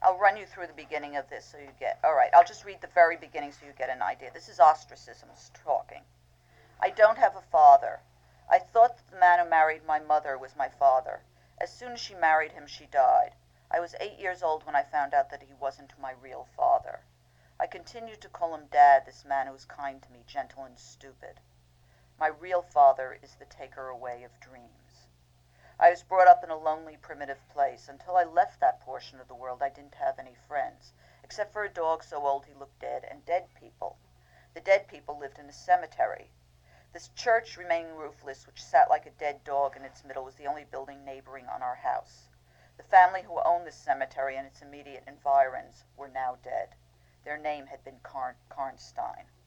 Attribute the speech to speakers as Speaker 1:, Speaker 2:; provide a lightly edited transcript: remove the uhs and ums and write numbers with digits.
Speaker 1: I'll run you through the beginning of this so you get, all right, I'll just read the very beginning so you get an idea. This is ostracisms talking. I don't have a father. I thought that the man who married my mother was my father. As soon as she married him, she died. I was 8 years old when I found out that he wasn't my real father. I continued to call him Dad, this man who was kind to me, gentle and stupid. My real father is the taker away of dreams. I was brought up in a lonely, primitive place. Until I left that portion of the world, I didn't have any friends, except for a dog so old he looked dead, and dead people. The dead people lived in a cemetery. This church, remaining roofless, which sat like a dead dog in its middle, was the only building neighboring on our house. The family who owned this cemetery and its immediate environs were now dead. Their name had been Karnstein.